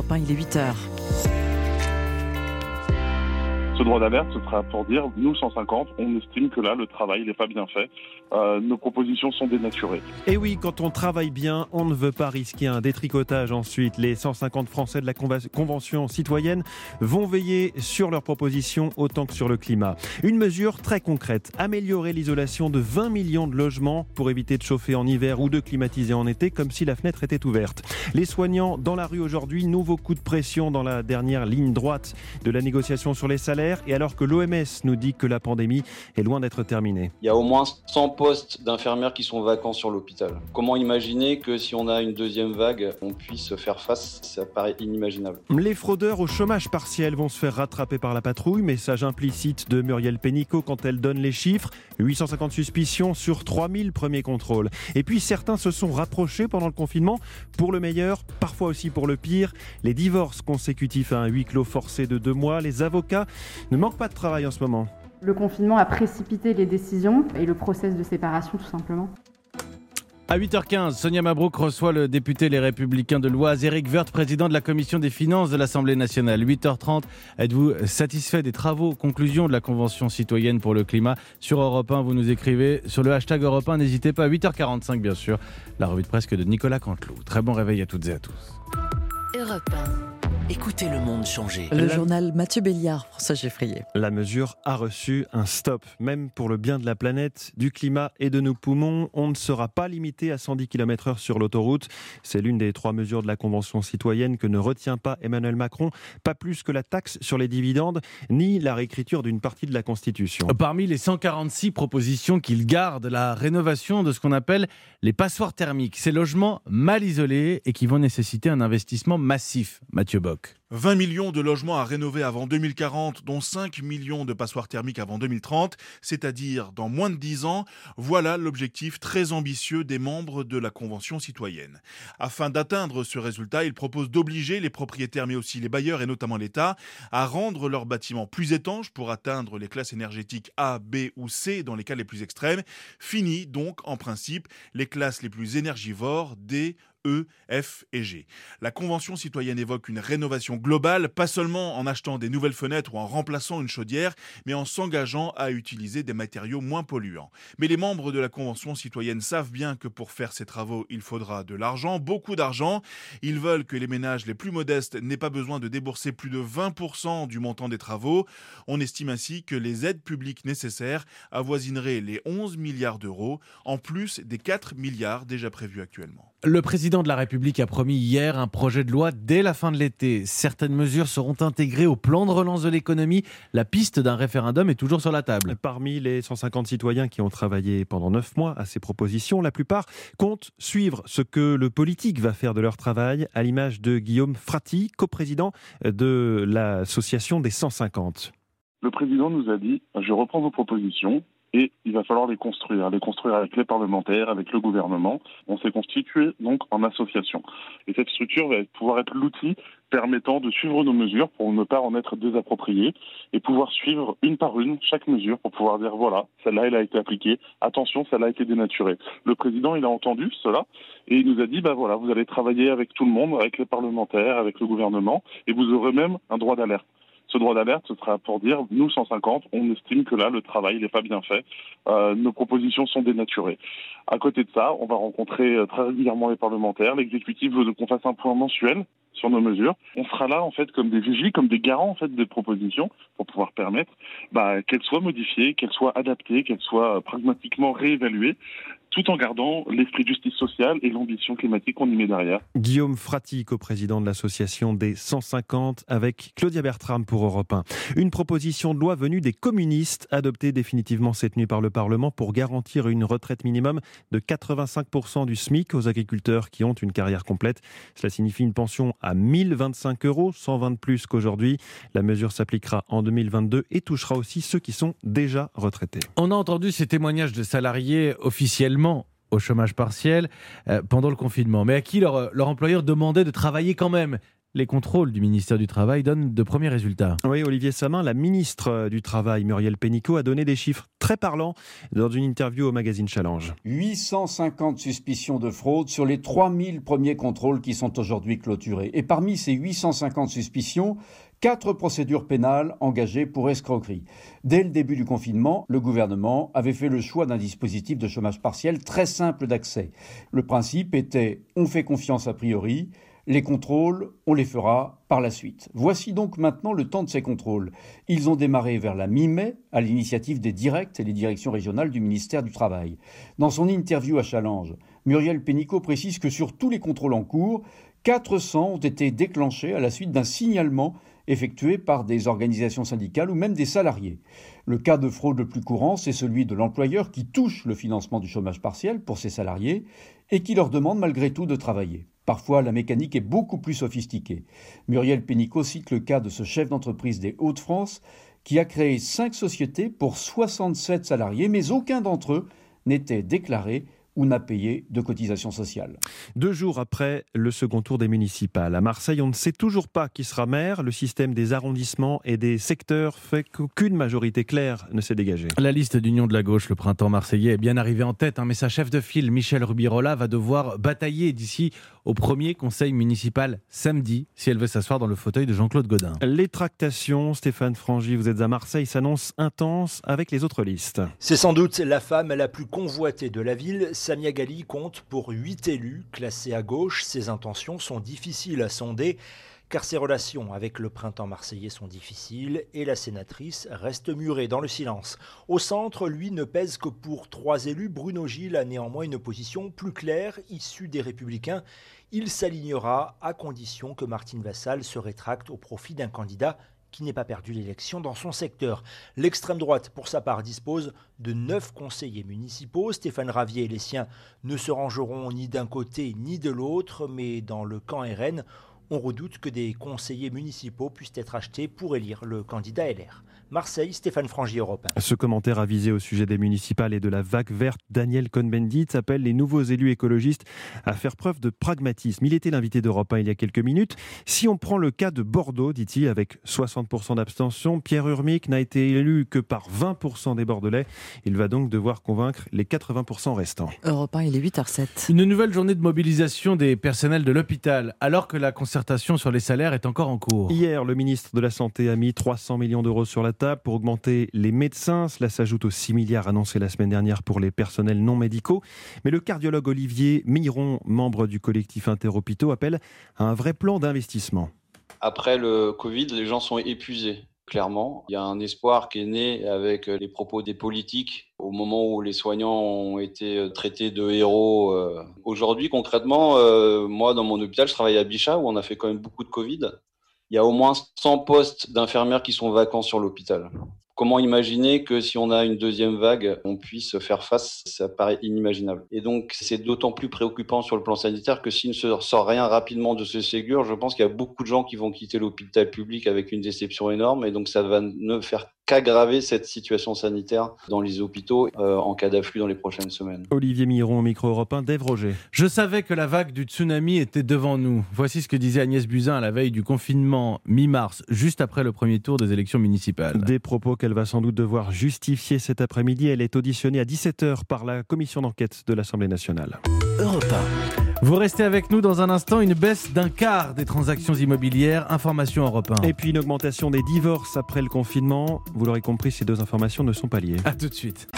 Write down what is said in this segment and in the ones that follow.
Europe 1, il est 8h. Ce droit d'alerte, ce sera pour dire, nous 150, on estime que là, le travail n'est pas bien fait. Nos propositions sont dénaturées. Et oui, quand on travaille bien, on ne veut pas risquer un détricotage ensuite. Les 150 Français de la Convention citoyenne vont veiller sur leurs propositions autant que sur le climat. Une mesure très concrète, améliorer l'isolation de 20 millions de logements pour éviter de chauffer en hiver ou de climatiser en été comme si la fenêtre était ouverte. Les soignants dans la rue aujourd'hui, nouveau coup de pression dans la dernière ligne droite de la négociation sur les salaires. Et alors que l'OMS nous dit que la pandémie est loin d'être terminée. Il y a au moins 100 postes d'infirmières qui sont vacants sur l'hôpital. Comment imaginer que si on a une deuxième vague, on puisse faire face? Ça paraît inimaginable. Les fraudeurs au chômage partiel vont se faire rattraper par la patrouille. Message implicite de Muriel Pénicaud quand elle donne les chiffres. 850 suspicions sur 3000 premiers contrôles. Et puis certains se sont rapprochés pendant le confinement, pour le meilleur, parfois aussi pour le pire. Les divorces consécutifs à un huis clos forcé de 2 mois. Les avocats ne manquent pas de travail en ce moment. Le confinement a précipité les décisions et le process de séparation tout simplement. À 8h15, Sonia Mabrouk reçoit le député Les Républicains de l'Oise, Éric Woerth, président de la commission des finances de l'Assemblée nationale. 8h30, êtes-vous satisfait des travaux, conclusions de la Convention citoyenne pour le climat? Sur Europe 1, vous nous écrivez sur le hashtag Europe 1, n'hésitez pas. 8h45, bien sûr, la revue de presse de Nicolas Canteloup. Très bon réveil à toutes et à tous. Europe 1. Écoutez le monde changer. Le journal Mathieu Béliard, François Geffrier. La mesure a reçu un stop. Même pour le bien de la planète, du climat et de nos poumons, on ne sera pas limité à 110 km/h sur l'autoroute. C'est l'une des 3 mesures de la Convention citoyenne que ne retient pas Emmanuel Macron. Pas plus que la taxe sur les dividendes, ni la réécriture d'une partie de la Constitution. Parmi les 146 propositions qu'il garde, la rénovation de ce qu'on appelle les passoires thermiques. Ces logements mal isolés et qui vont nécessiter un investissement massif. Mathieu Bock. 20 millions de logements à rénover avant 2040, dont 5 millions de passoires thermiques avant 2030, c'est-à-dire dans moins de 10 ans. Voilà l'objectif très ambitieux des membres de la Convention citoyenne. Afin d'atteindre ce résultat, ils proposent d'obliger les propriétaires, mais aussi les bailleurs et notamment l'État, à rendre leurs bâtiments plus étanches pour atteindre les classes énergétiques A, B ou C dans les cas les plus extrêmes. Fini donc, en principe, les classes les plus énergivores, D, E, F et G. La Convention citoyenne évoque une rénovation globale, pas seulement en achetant des nouvelles fenêtres ou en remplaçant une chaudière, mais en s'engageant à utiliser des matériaux moins polluants. Mais les membres de la Convention citoyenne savent bien que pour faire ces travaux, il faudra de l'argent, beaucoup d'argent. Ils veulent que les ménages les plus modestes n'aient pas besoin de débourser plus de 20% du montant des travaux. On estime ainsi que les aides publiques nécessaires avoisineraient les 11 milliards d'euros, en plus des 4 milliards déjà prévus actuellement. Le président de la République a promis hier un projet de loi dès la fin de l'été. Certaines mesures seront intégrées au plan de relance de l'économie. La piste d'un référendum est toujours sur la table. Parmi les 150 citoyens qui ont travaillé pendant 9 mois à ces propositions, la plupart comptent suivre ce que le politique va faire de leur travail, à l'image de Guillaume Frati, coprésident de l'association des 150. Le président nous a dit, je reprends vos propositions. Et il va falloir les construire avec les parlementaires, avec le gouvernement. On s'est constitué donc en association. Et cette structure va pouvoir être l'outil permettant de suivre nos mesures pour ne pas en être désappropriées et pouvoir suivre une par une chaque mesure pour pouvoir dire voilà, celle-là elle a été appliquée, attention, celle-là a été dénaturée. Le président il a entendu cela et il nous a dit voilà, vous allez travailler avec tout le monde, avec les parlementaires, avec le gouvernement et vous aurez même un droit d'alerte. Ce droit d'alerte, ce sera pour dire, nous 150, on estime que là, le travail n'est pas bien fait. Nos propositions sont dénaturées. À côté de ça, on va rencontrer très régulièrement les parlementaires. L'exécutif veut qu'on fasse un point mensuel sur nos mesures. On sera là, en fait, comme des vigies, comme des garants, en fait, des propositions pour pouvoir permettre qu'elles soient modifiées, qu'elles soient adaptées, qu'elles soient pragmatiquement réévaluées, tout en gardant l'esprit de justice sociale et l'ambition climatique qu'on y met derrière. Guillaume Frati, coprésident de l'association des 150, avec Claudia Bertram pour Europe 1. Une proposition de loi venue des communistes, adoptée définitivement cette nuit par le Parlement pour garantir une retraite minimum de 85% du SMIC aux agriculteurs qui ont une carrière complète. Cela signifie une pension à 1025 €, 120 de plus qu'aujourd'hui. La mesure s'appliquera en 2022 et touchera aussi ceux qui sont déjà retraités. On a entendu ces témoignages de salariés officiellement au chômage partiel pendant le confinement, mais à qui leur employeur demandait de travailler quand même. les contrôles du ministère du Travail donnent de premiers résultats. Oui, Olivier Samin, la ministre du Travail, Muriel Pénicaud, a donné des chiffres très parlants dans une interview au magazine Challenge. 850 suspicions de fraude sur les 3000 premiers contrôles qui sont aujourd'hui clôturés. Et parmi ces 850 suspicions, 4 procédures pénales engagées pour escroquerie. Dès le début du confinement, le gouvernement avait fait le choix d'un dispositif de chômage partiel très simple d'accès. Le principe était « on fait confiance a priori », les contrôles, on les fera par la suite. Voici donc maintenant le temps de ces contrôles. Ils ont démarré vers la mi-mai, à l'initiative des directs et les directions régionales du ministère du Travail. Dans son interview à Challenge, Muriel Pénicaud précise que sur tous les contrôles en cours, 400 ont été déclenchés à la suite d'un signalement effectué par des organisations syndicales ou même des salariés. Le cas de fraude le plus courant, c'est celui de l'employeur qui touche le financement du chômage partiel pour ses salariés et qui leur demande malgré tout de travailler. Parfois, la mécanique est beaucoup plus sophistiquée. Muriel Pénicaud cite le cas de ce chef d'entreprise des Hauts-de-France qui a créé 5 sociétés pour 67 salariés, mais aucun d'entre eux n'était déclaré ou n'a payé de cotisation sociale. 2 jours après le second tour des municipales. À Marseille, on ne sait toujours pas qui sera maire. Le système des arrondissements et des secteurs fait qu'aucune majorité claire ne s'est dégagée. La liste d'Union de la gauche, le printemps marseillais, est bien arrivée en tête, mais sa chef de file, Michèle Rubirola, va devoir batailler d'ici au premier conseil municipal samedi, si elle veut s'asseoir dans le fauteuil de Jean-Claude Gaudin. Les tractations, Stéphane Frangy, vous êtes à Marseille, s'annoncent intenses avec les autres listes. C'est sans doute la femme la plus convoitée de la ville. Samia Ghali compte pour 8 élus classés à gauche. Ses intentions sont difficiles à sonder car ses relations avec le printemps marseillais sont difficiles et la sénatrice reste murée dans le silence. Au centre, lui, ne pèse que pour 3 élus. Bruno Gilles a néanmoins une position plus claire, issue des Républicains. Il s'alignera à condition que Martine Vassal se rétracte au profit d'un candidat qui n'ait pas perdu l'élection dans son secteur. L'extrême droite, pour sa part, dispose de 9 conseillers municipaux. Stéphane Ravier et les siens ne se rangeront ni d'un côté ni de l'autre, mais dans le camp RN, on redoute que des conseillers municipaux puissent être achetés pour élire le candidat LR. Marseille, Stéphane Frangy, Europe 1. Ce commentaire avisé au sujet des municipales et de la vague verte, Daniel Cohn-Bendit appelle les nouveaux élus écologistes à faire preuve de pragmatisme. Il était l'invité d'Europe 1 il y a quelques minutes. Si on prend le cas de Bordeaux, dit-il, avec 60% d'abstention, Pierre Urmic n'a été élu que par 20% des Bordelais. Il va donc devoir convaincre les 80% restants. Europe 1, il est 8h07. Une nouvelle journée de mobilisation des personnels de l'hôpital, alors que la concertation sur les salaires est encore en cours. Hier, le ministre de la Santé a mis 300 millions d'euros sur la table pour augmenter les médecins. Cela s'ajoute aux 6 milliards annoncés la semaine dernière pour les personnels non médicaux. Mais le cardiologue Olivier Miron, membre du collectif Interhôpitaux, appelle à un vrai plan d'investissement. Après le Covid, les gens sont épuisés. Clairement, il y a un espoir qui est né avec les propos des politiques au moment où les soignants ont été traités de héros. Aujourd'hui, concrètement, moi, dans mon hôpital, je travaille à Bichat où on a fait quand même beaucoup de Covid. Il y a au moins 100 postes d'infirmières qui sont vacants sur l'hôpital. Comment imaginer que si on a une deuxième vague, on puisse faire face? Ça paraît inimaginable. Et donc, c'est d'autant plus préoccupant sur le plan sanitaire que s'il ne se sort rien rapidement de ce Ségur, je pense qu'il y a beaucoup de gens qui vont quitter l'hôpital public avec une déception énorme. Et donc, ça va ne faire qu'aggraver cette situation sanitaire dans les hôpitaux en cas d'afflux dans les prochaines semaines. Olivier Miron au micro Europe 1, Dave Roger. Je savais que la vague du tsunami était devant nous. Voici ce que disait Agnès Buzyn à la veille du confinement mi-mars, juste après le premier tour des élections municipales. Des propos qu'elle va sans doute devoir justifier cet après-midi. Elle est auditionnée à 17h par la commission d'enquête de l'Assemblée nationale. Europe 1. Vous restez avec nous dans un instant, une baisse d'un quart des transactions immobilières. Information Europe 1. Et puis une augmentation des divorces après le confinement. Vous l'aurez compris, ces deux informations ne sont pas liées. A tout de suite.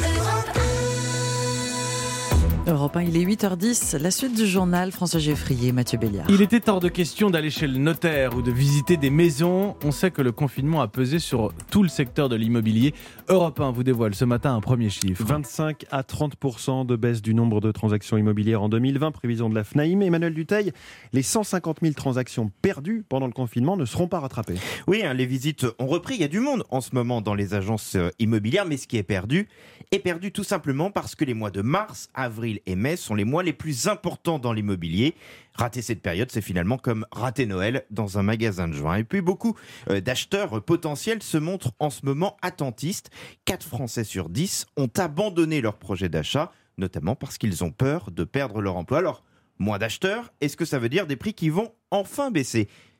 Europe 1, il est 8h10. La suite du journal, François Geffrier, Mathieu Béliard. Il était hors de question d'aller chez le notaire ou de visiter des maisons. On sait que le confinement a pesé sur tout le secteur de l'immobilier. Europe 1 vous dévoile ce matin un premier chiffre. 25 à 30% de baisse du nombre de transactions immobilières en 2020, prévision de la FNAIM. Emmanuel Dutheil, les 150 000 transactions perdues pendant le confinement ne seront pas rattrapées. Oui, les visites ont repris. Il y a du monde en ce moment dans les agences immobilières, mais ce qui est perdu tout simplement parce que les mois de mars, avril et mai sont les mois les plus importants dans l'immobilier. Rater cette période, c'est finalement comme rater Noël dans un magasin de juin. Et puis beaucoup d'acheteurs potentiels se montrent en ce moment attentistes. 4 Français sur 10 ont abandonné leur projet d'achat, notamment parce qu'ils ont peur de perdre leur emploi. Alors, moins d'acheteurs, est-ce que ça veut dire des prix qui vont enfin baisser ?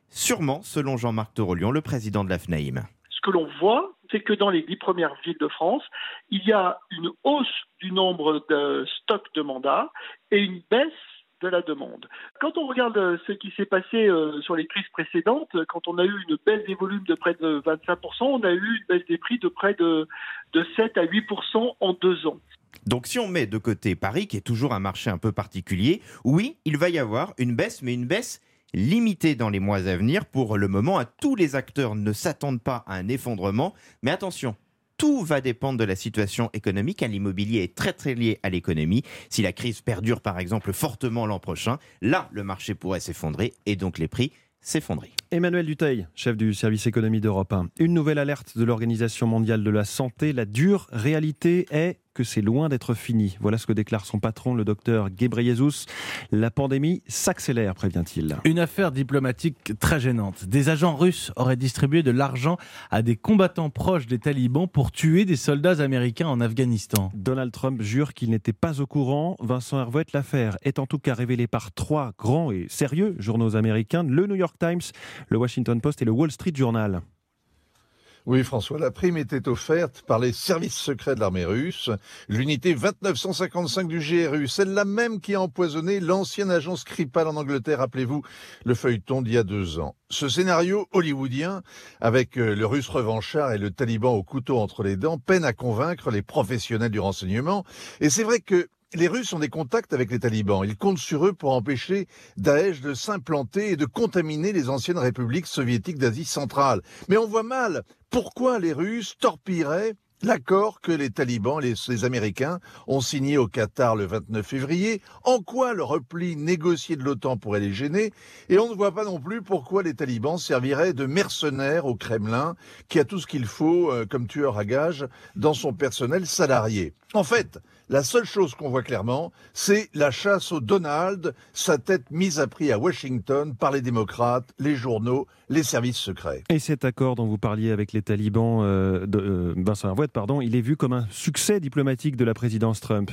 Sûrement, selon Jean-Marc Torolion, le président de la FNAIM. Ce que l'on voit, c'est que dans les 10 premières villes de France, il y a une hausse du nombre de stocks de mandats et une baisse de la demande. Quand on regarde ce qui s'est passé sur les crises précédentes, quand on a eu une baisse des volumes de près de 25%, on a eu une baisse des prix de près de 7 à 8% en 2 ans. Donc si on met de côté Paris, qui est toujours un marché un peu particulier, oui, il va y avoir une baisse, mais une baisse limitée dans les mois à venir. Pour le moment, tous les acteurs ne s'attendent pas à un effondrement, mais attention, tout va dépendre de la situation économique. L'immobilier est très très lié à l'économie. Si la crise perdure par exemple fortement l'an prochain, là le marché pourrait s'effondrer et donc les prix s'effondrer. Emmanuel Dutheil, chef du service économie d'Europe 1. Une nouvelle alerte de l'Organisation mondiale de la santé. La dure réalité est que c'est loin d'être fini. Voilà ce que déclare son patron, le docteur Ghebreyesus. La pandémie s'accélère, prévient-il. Une affaire diplomatique très gênante. Des agents russes auraient distribué de l'argent à des combattants proches des talibans pour tuer des soldats américains en Afghanistan. Donald Trump jure qu'il n'était pas au courant. Vincent Hervouet, l'affaire est en tout cas révélée par 3 grands et sérieux journaux américains, le New York Times, le Washington Post et le Wall Street Journal. Oui, François, la prime était offerte par les services secrets de l'armée russe, l'unité 2955 du GRU, celle-là même qui a empoisonné l'ancienne agence Skripal en Angleterre, rappelez-vous, le feuilleton d'il y a 2 ans. Ce scénario hollywoodien, avec le russe revanchard et le taliban au couteau entre les dents, peine à convaincre les professionnels du renseignement. Et c'est vrai que les Russes ont des contacts avec les talibans. Ils comptent sur eux pour empêcher Daesh de s'implanter et de contaminer les anciennes républiques soviétiques d'Asie centrale. Mais on voit mal pourquoi les Russes torpilleraient l'accord que les talibans, les Américains, ont signé au Qatar le 29 février. En quoi le repli négocié de l'OTAN pourrait les gêner? Et on ne voit pas non plus pourquoi les talibans serviraient de mercenaires au Kremlin, qui a tout ce qu'il faut comme tueur à gages dans son personnel salarié. En fait, la seule chose qu'on voit clairement, c'est la chasse au Donald, sa tête mise à prix à Washington par les démocrates, les journaux, les services secrets. Et cet accord dont vous parliez avec les talibans, Vincent Hervouet, il est vu comme un succès diplomatique de la présidence Trump.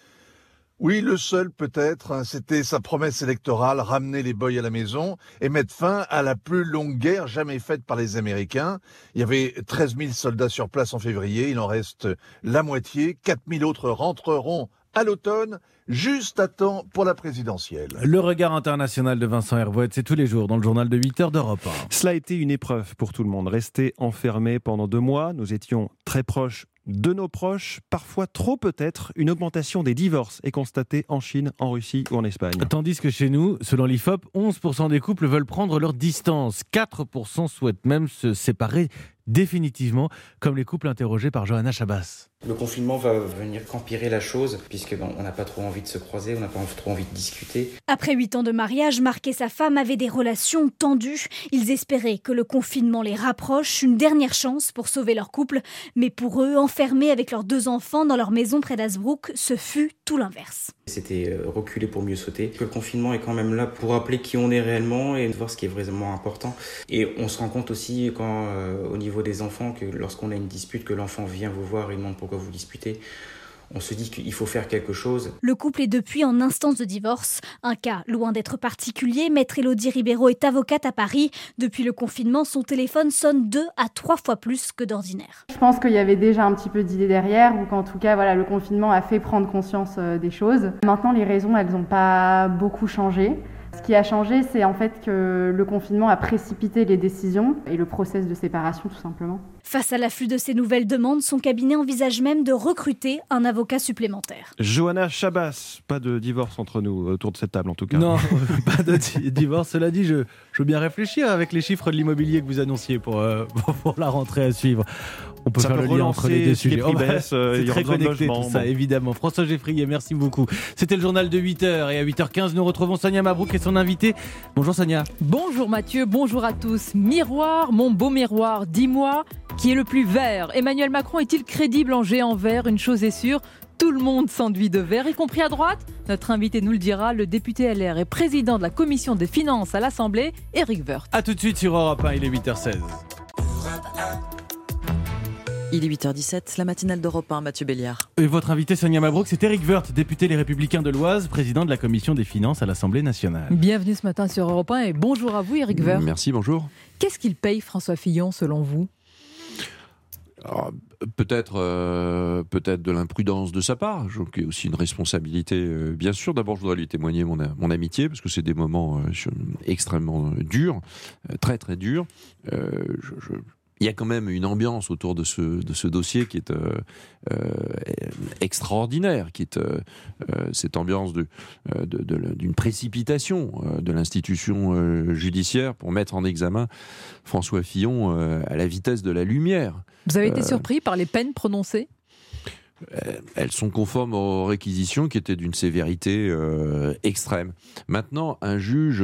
Oui, le seul peut-être, c'était sa promesse électorale, ramener les boys à la maison et mettre fin à la plus longue guerre jamais faite par les Américains. Il y avait 13 000 soldats sur place en février, il en reste la moitié, 4 000 autres rentreront à l'automne, juste à temps pour la présidentielle. Le regard international de Vincent Hervouet, c'est tous les jours dans le journal de 8h d'Europe 1. Cela a été une épreuve pour tout le monde. Restés enfermés pendant 2 mois, nous étions très proches de nos proches, parfois trop peut-être. Une augmentation des divorces est constatée en Chine, en Russie ou en Espagne. Tandis que chez nous, selon l'IFOP, 11% des couples veulent prendre leur distance. 4% souhaitent même se séparer définitivement, comme les couples interrogés par Johanna Chabas. Le confinement va venir qu'empirer la chose, puisque on n'a pas trop envie de se croiser, on n'a pas trop envie de discuter. Après 8 ans de mariage, Marc et sa femme avaient des relations tendues. Ils espéraient que le confinement les rapproche, une dernière chance pour sauver leur couple. Mais pour eux, enfermés avec leurs 2 enfants dans leur maison près d'Hazebrouck, ce fut tout l'inverse. C'était reculer pour mieux sauter. Le confinement est quand même là pour rappeler qui on est réellement et voir ce qui est vraiment important. Et on se rend compte aussi quand, au niveau des enfants, que lorsqu'on a une dispute, que l'enfant vient vous voir et demande pourquoi vous disputez, on se dit qu'il faut faire quelque chose. Le couple est depuis en instance de divorce. Un cas loin d'être particulier. Maître Élodie Ribeiro est avocate à Paris. Depuis le confinement, son téléphone sonne 2 à 3 fois plus que d'ordinaire. Je pense qu'il y avait déjà un petit peu d'idée derrière, ou qu'en tout cas, voilà, le confinement a fait prendre conscience des choses. Maintenant, les raisons, elles n'ont pas beaucoup changé. Ce qui a changé, c'est en fait que le confinement a précipité les décisions et le process de séparation, tout simplement. Face à l'afflux de ces nouvelles demandes, son cabinet envisage même de recruter un avocat supplémentaire. Johanna Chabas, pas de divorce entre nous, autour de cette table en tout cas. Non, pas de divorce. Cela dit, je veux bien réfléchir avec les chiffres de l'immobilier que vous annonciez pour la rentrée à suivre. On peut faire le lien entre les deux sujets. C'est très connecté tout ça, évidemment. François Geffrier, merci beaucoup. C'était le journal de 8h et à 8h15, nous retrouvons Sonia Mabrouk et son invité. Bonjour Sonia. Bonjour Mathieu, bonjour à tous. Miroir, mon beau miroir, dis-moi qui est le plus vert. Emmanuel Macron est-il crédible en géant vert? Une chose est sûre, tout le monde s'enduit de vert, y compris à droite. Notre invité nous le dira, le député LR et président de la commission des finances à l'Assemblée, Éric Woerth. A tout de suite sur Europe 1, il est 8h16. Il est 8h17, la matinale d'Europe 1, Mathieu Béliard. Et votre invité, Sonia Mabrouk, c'est Éric Woerth, député Les Républicains de l'Oise, président de la Commission des Finances à l'Assemblée nationale. Bienvenue ce matin sur Europe 1 et bonjour à vous, Éric Woerth. Merci, bonjour. Qu'est-ce qu'il paye, François Fillon, selon vous ? Alors, peut-être de l'imprudence de sa part, qui est aussi une responsabilité, bien sûr. D'abord, je voudrais lui témoigner mon amitié, parce que c'est des moments extrêmement durs, très très durs. Il y a quand même une ambiance autour de ce dossier qui est extraordinaire, qui est cette ambiance d'une précipitation de l'institution judiciaire pour mettre en examen François Fillon à la vitesse de la lumière. Vous avez été surpris par les peines prononcées ? Elles sont conformes aux réquisitions qui étaient d'une sévérité extrême. Maintenant, un juge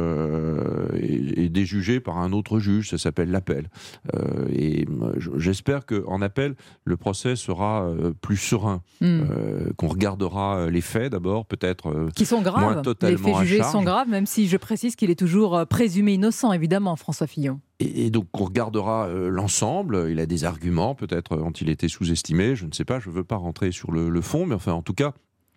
est déjugé par un autre juge, ça s'appelle l'appel. Et j'espère qu'en appel, le procès sera plus serein, qu'on regardera les faits d'abord, peut-être qui sont graves. Moins totalement les faits jugés à charge. Sont graves, même si je précise qu'il est toujours présumé innocent, évidemment, François Fillon. Et donc on regardera l'ensemble, il a des arguments, peut-être ont-ils été sous-estimés, je ne sais pas, je ne veux pas rentrer sur le fond, mais enfin en tout cas,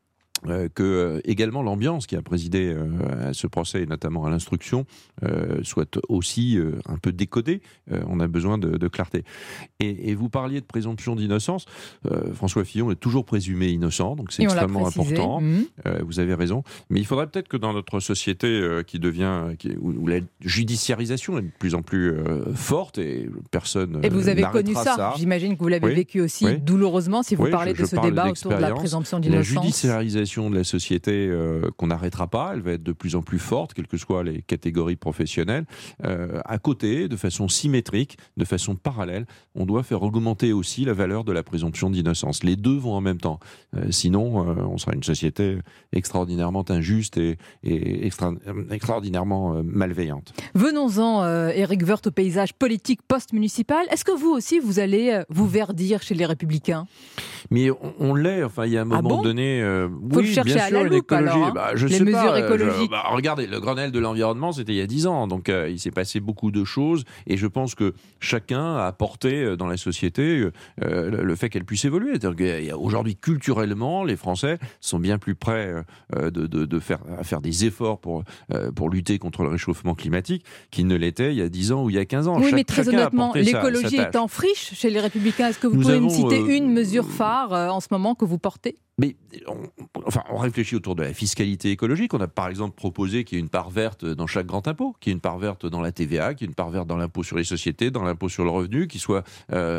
que également l'ambiance qui a présidé à ce procès, et notamment à l'instruction, soit aussi un peu décodée. On a besoin de clarté. Et vous parliez de présomption d'innocence. François Fillon est toujours présumé innocent, donc c'est extrêmement important. Vous avez raison. Mais il faudrait peut-être que dans notre société où la judiciarisation est de plus en plus forte, et personne et vous avez n'arrêtera connu ça. J'imagine que vous l'avez vécu aussi douloureusement, si vous parlez de ce débat autour de la présomption d'innocence. La judiciarisation de la société qu'on n'arrêtera pas, elle va être de plus en plus forte, quelles que soient les catégories professionnelles. À côté, de façon symétrique, de façon parallèle, on doit faire augmenter aussi la valeur de la présomption d'innocence. Les deux vont en même temps. Sinon, on sera une société extraordinairement injuste et extraordinairement malveillante. Venons-en, Éric Woerth, au paysage politique post-municipal. Est-ce que vous aussi, vous allez vous verdir chez les Républicains ? Mais on l'est, enfin, il y a un moment donné... Faut le chercher à la loupe, alors, les mesures écologiques. Regardez, le Grenelle de l'environnement, c'était il y a 10 ans, donc il s'est passé beaucoup de choses, et je pense que chacun a apporté dans la société le fait qu'elle puisse évoluer. C'est-à-dire qu'aujourd'hui, culturellement, les Français sont bien plus prêts à faire des efforts pour lutter contre le réchauffement climatique qu'ils ne l'étaient il y a 10 ans ou il y a 15 ans. Oui, mais très honnêtement, l'écologie est en friche chez les Républicains. Est-ce que vous pouvez me citer une mesure phare en ce moment que vous portez ? Mais on réfléchit autour de la fiscalité écologique. On a par exemple proposé qu'il y ait une part verte dans chaque grand impôt, qu'il y ait une part verte dans la TVA, qu'il y ait une part verte dans l'impôt sur les sociétés, dans l'impôt sur le revenu, qui soit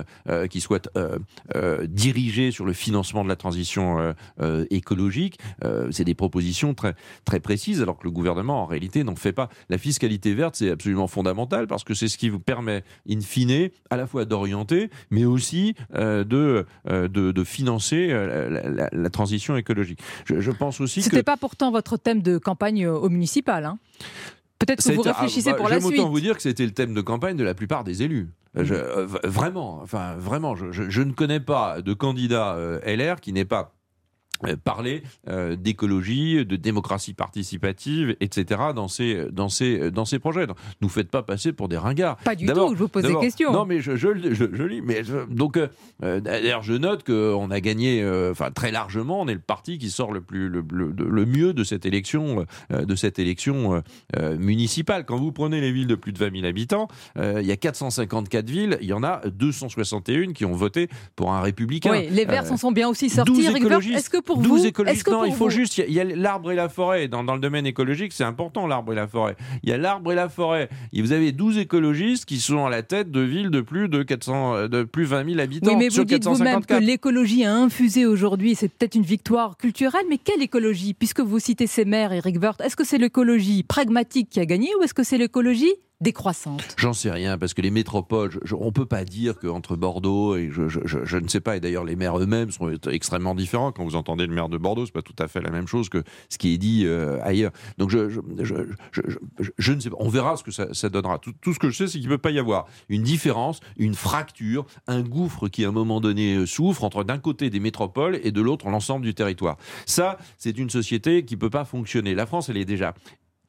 dirigée sur le financement de la transition écologique. C'est des propositions très, très précises, alors que le gouvernement, en réalité, n'en fait pas. La fiscalité verte, c'est absolument fondamental, parce que c'est ce qui vous permet, in fine, à la fois d'orienter, mais aussi de financer la transition écologique. Je pense aussi C'était pas pourtant votre thème de campagne au municipal, hein ? Peut-être que vous réfléchissez pour la suite. J'aime autant vous dire que c'était le thème de campagne de la plupart des élus. Vraiment, je ne connais pas de candidat LR qui n'ait pas parler d'écologie, de démocratie participative, etc. dans ces projets. Donc, nous faites pas passer pour des ringards. Pas du tout, je vous pose des questions. Non, mais je lis. Mais donc, d'ailleurs, je note qu'on a gagné très largement. On est le parti qui sort le mieux de cette élection, municipale. Quand vous prenez les villes de plus de 20 000 habitants, il y a 454 villes, il y en a 261 qui ont voté pour un républicain. Oui, les Verts s'en sont bien aussi sortis. Est-ce que pour 12 vous, écologistes. Non, il faut juste. Il y a l'arbre et la forêt. Dans le domaine écologique, c'est important, l'arbre et la forêt. Il y a l'arbre et la forêt. Et vous avez 12 écologistes qui sont à la tête de villes de plus de 20 000 habitants. Oui, mais sur vous dites vous-même que l'écologie a infusé aujourd'hui. C'est peut-être une victoire culturelle, mais quelle écologie ? Puisque vous citez ces maires, Éric Woerth, est-ce que c'est l'écologie pragmatique qui a gagné ou est-ce que c'est l'écologie décroissante? J'en sais rien, parce que les métropoles, on ne peut pas dire qu'entre Bordeaux et je ne sais pas, et d'ailleurs les maires eux-mêmes sont extrêmement différents. Quand vous entendez le maire de Bordeaux, c'est pas tout à fait la même chose que ce qui est dit ailleurs. Donc je ne sais pas, on verra ce que ça donnera. Tout ce que je sais, c'est qu'il ne peut pas y avoir une différence, une fracture, un gouffre qui à un moment donné souffre entre d'un côté des métropoles et de l'autre l'ensemble du territoire. Ça, c'est une société qui ne peut pas fonctionner. La France, elle est déjà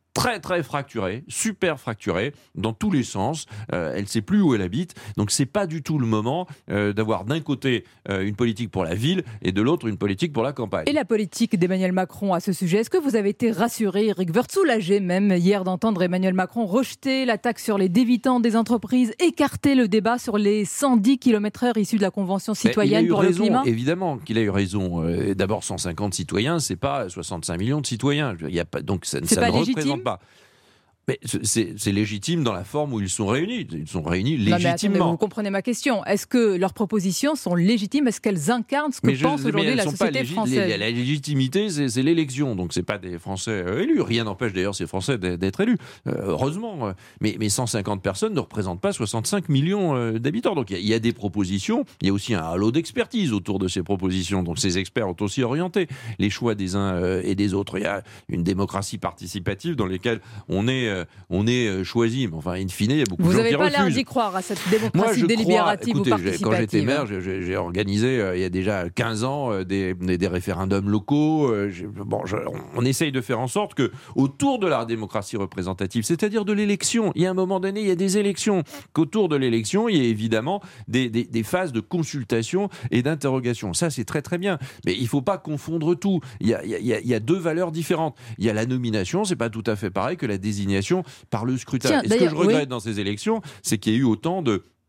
très très fracturée, super fracturée, dans tous les sens. Elle ne sait plus où elle habite. Donc c'est pas du tout le moment d'avoir d'un côté une politique pour la ville et de l'autre une politique pour la campagne. Et la politique d'Emmanuel Macron à ce sujet, est-ce que vous avez été rassuré, Éric Woerth, soulagé même hier d'entendre Emmanuel Macron rejeter l'attaque sur les débitants des entreprises, écarter le débat sur les 110 km/h issus de la Convention citoyenne pour le climat ? Évidemment qu'il a eu raison. D'abord, 150 citoyens, c'est pas 65 millions de citoyens. Il y a pas, donc ça ne représente pas. Mais c'est légitime dans la forme où ils sont réunis. Ils sont réunis légitimement. Non, mais vous comprenez ma question. Est-ce que leurs propositions sont légitimes ? Est-ce qu'elles incarnent ce que pense aujourd'hui la société française ? La légitimité, c'est l'élection. Donc, c'est pas des Français élus. Rien n'empêche d'ailleurs ces Français d'être élus. Heureusement. Mais 150 personnes ne représentent pas 65 millions d'habitants. Donc, il y a des propositions. Il y a aussi un halo d'expertise autour de ces propositions. Donc, ces experts ont aussi orienté les choix des uns et des autres. Il y a une démocratie participative dans laquelle on est choisi, mais enfin, in fine, il y a beaucoup de gens qui refusent. Vous n'avez pas l'air d'y croire à cette démocratie délibérative ou participative. Quand j'étais maire, j'ai organisé, il y a déjà 15 ans, des référendums locaux. On essaye de faire en sorte que, autour de la démocratie représentative, c'est-à-dire de l'élection, il y a un moment donné, il y a des élections, qu'autour de l'élection, il y a évidemment des phases de consultation et d'interrogation. Ça, c'est très très bien. Mais il ne faut pas confondre tout. Il y a deux valeurs différentes. Il y a la nomination, c'est pas tout à fait pareil que la désignation par le scrutin. Et ce que je regrette dans ces élections, c'est qu'il y a eu autant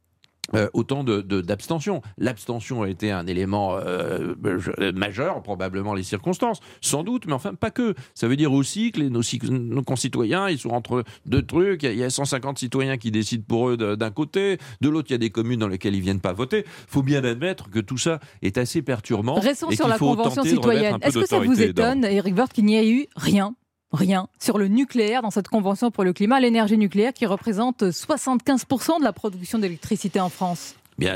d'abstention. L'abstention a été un élément majeur, probablement les circonstances, sans doute, mais enfin pas que. Ça veut dire aussi que nos concitoyens, ils sont entre deux trucs. Il y a 150 citoyens qui décident pour eux d'un côté, de l'autre il y a des communes dans lesquelles ils viennent pas voter. Il faut bien admettre que tout ça est assez perturbant. Restons sur la Convention citoyenne. Est-ce que ça vous étonne, Éric Woerth, qu'il n'y ait eu rien sur le nucléaire dans cette convention pour le climat, l'énergie nucléaire qui représente 75% de la production d'électricité en France ? Bien,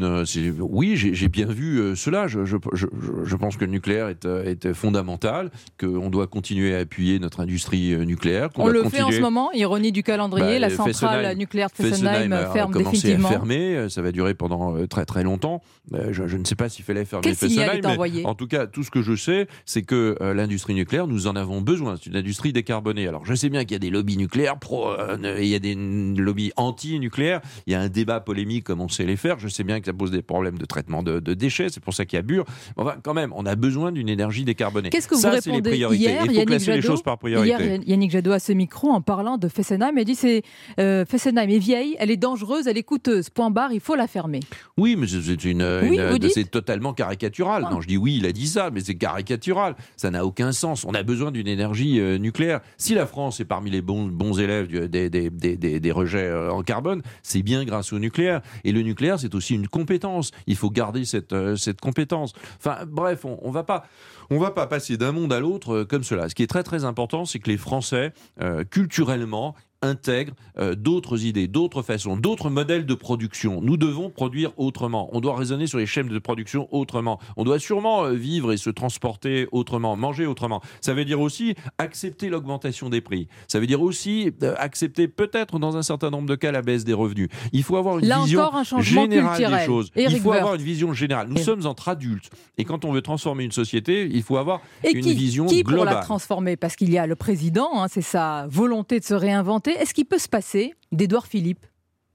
oui, j'ai bien vu cela. Je pense que le nucléaire est fondamental, qu'on doit continuer à appuyer notre industrie nucléaire. On le fait en ce moment, ironie du calendrier, la centrale nucléaire de Fessenheim ferme définitivement. À fermer, ça va durer pendant très très longtemps. Je ne sais pas s'il fallait fermer Fessenheim, mais en tout cas, tout ce que je sais, c'est que l'industrie nucléaire, nous en avons besoin. C'est une industrie décarbonée. Alors, je sais bien qu'il y a des lobbies nucléaires et il y a des lobbies anti-nucléaires. Il y a un débat polémique comme on sait les faire. Je sais bien que ça pose des problèmes de traitement de déchets, c'est pour ça qu'il y a Bure. Enfin, quand même, on a besoin d'une énergie décarbonée. Qu'est-ce que vous répondez hier, il faut classer les choses par priorité. Hier, Yannick Jadot à ce micro, en parlant de Fessenheim, il dit Fessenheim est vieille, elle est dangereuse, elle est coûteuse. Point barre, il faut la fermer. Oui, mais c'est totalement caricatural. Non, je dis oui, il a dit ça, mais c'est caricatural. Ça n'a aucun sens. On a besoin d'une énergie nucléaire. Si la France est parmi les bons élèves des rejets en carbone, c'est bien grâce au nucléaire. Et le nucléaire, c'est aussi une compétence. Il faut garder cette compétence. Enfin, bref, on va pas passer d'un monde à l'autre comme cela. Ce qui est très très important, c'est que les Français, culturellement, intègre d'autres idées, d'autres façons, d'autres modèles de production. Nous devons produire autrement. On doit raisonner sur les chaînes de production autrement. On doit sûrement vivre et se transporter autrement, manger autrement. Ça veut dire aussi accepter l'augmentation des prix. Ça veut dire aussi accepter peut-être dans un certain nombre de cas la baisse des revenus. Il faut avoir une vision générale des choses. Il faut avoir une vision générale. Nous sommes entre adultes et quand on veut transformer une société, il faut avoir une vision globale. Qui pour la transformer ? Parce qu'il y a le président, c'est sa volonté de se réinventer. Est-ce qu'il peut se passer d'Édouard Philippe ?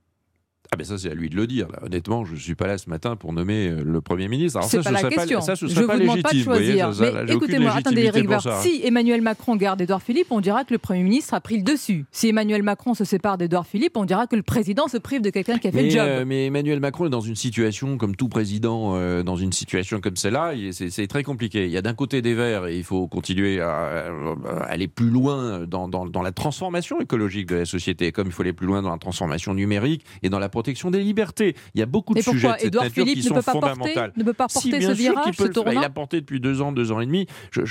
Ah ben ça c'est à lui de le dire. Là. Honnêtement, je ne suis pas là ce matin pour nommer le Premier ministre. Alors c'est ça, pas la question. Ça, ce serait pas légitime. Je vous demande pas de choisir. Voyez, mais écoutez-moi, attendez Éric Woerth. Si Emmanuel Macron garde Édouard Philippe, on dira que le Premier ministre a pris le dessus. Si Emmanuel Macron se sépare d'Édouard Philippe, on dira que le président se prive de quelqu'un qui a fait le job. Mais Emmanuel Macron est dans une situation, comme tout président, dans une situation comme celle-là, c'est très compliqué. Il y a d'un côté des Verts et il faut continuer à aller plus loin dans la transformation écologique de la société, comme il faut aller plus loin dans la transformation numérique et dans la protection des libertés. Il y a beaucoup de sujets de cette nature qui sont fondamentaux. Ne peut pas porter ce virage, ce tournant. Il l'a porté depuis 2 ans et demi.